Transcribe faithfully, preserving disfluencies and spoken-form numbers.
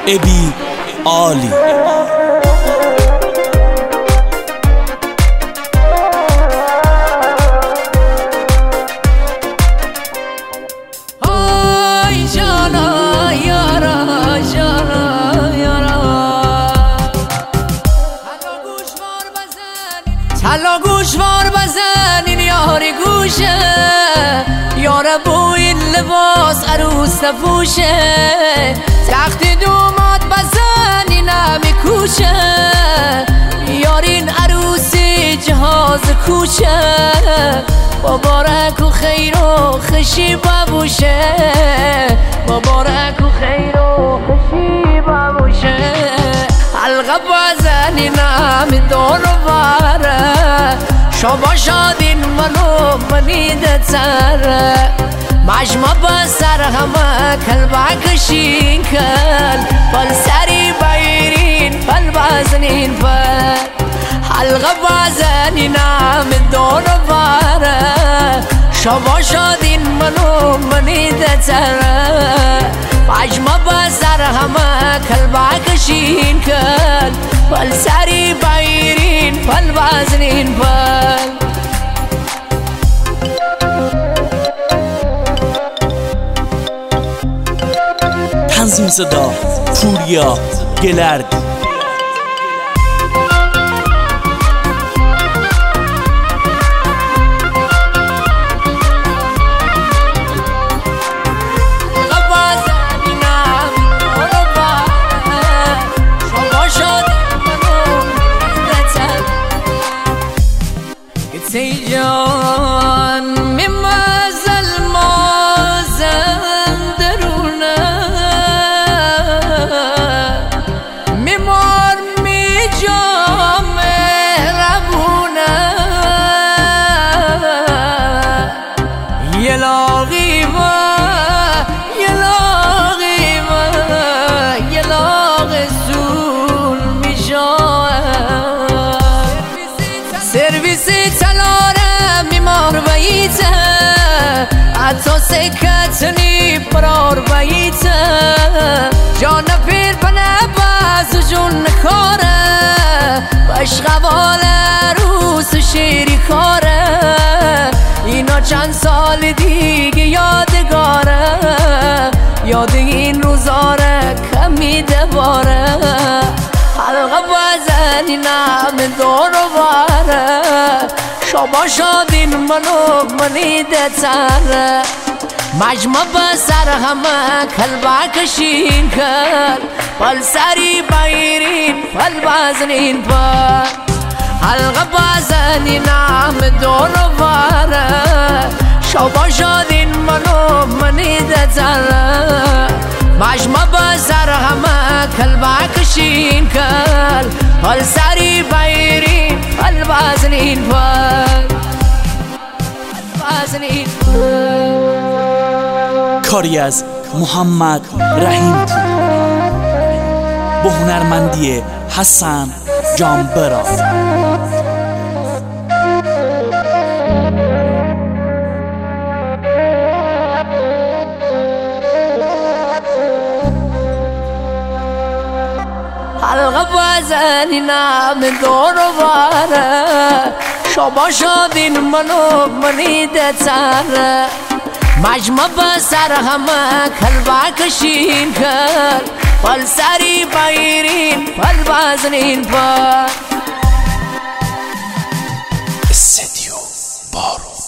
ابی عالی. حالا گوشوار بزنین یاری گوشه، یاره بو این لباس عروس نپوشه. تخت دومات بزنین همی کوشه، یارین عروسی جهاز کوچه. مبارک و خیر و خشی ببوشه، مبارک و خیر و خشی ببوشه. حلقه بزنین همی دور باره، شما شادین منو منید تره. مجمع بسر همه کل بکشین کل، پل سری بیرین پل بزنین پل. حلقه بزنین همی دور باره، شما شادین منو منید تره. مجمع بسر همه کل بکشین کل، پل سری بیرین پل بزنین پل. تنظیم صدا پوریا گلردی. ای جان میمازل مازن درونه، میمار میجام مهربونه. یه لاغی و یه لاغی و یه لاغ زول میشاه. سرویسی تلاره میمار بیته، حتی سکتنی پرار بیته. جان پیر بنه باز جون کاره، بشقوال روس شیری کاره. اینا چند سال دیگه یادگاره، یاد این روزاره کمی دواره. حلقه بزنین همه دور باره، شما شادین منو منیده تره. مجمع بسر همه کل بکشین کل، پل سری بیرین پل بزنین پل. حلقه بزنین همه دور باره، شما شادین منو منیده تره. مجمع بسر همه کل بکشین کل، پل سری بیرین پل بزنین پل بزنین پل. کاری از محمد رحیم پور با هنرمندی حسن جانبرا. حلقه بزنین همه دور باره، شما شادین منو منیده تره. مجمع بسر همه کل بکشین کل، پل سری بیرین پل بزنین پل. استدیو بارو.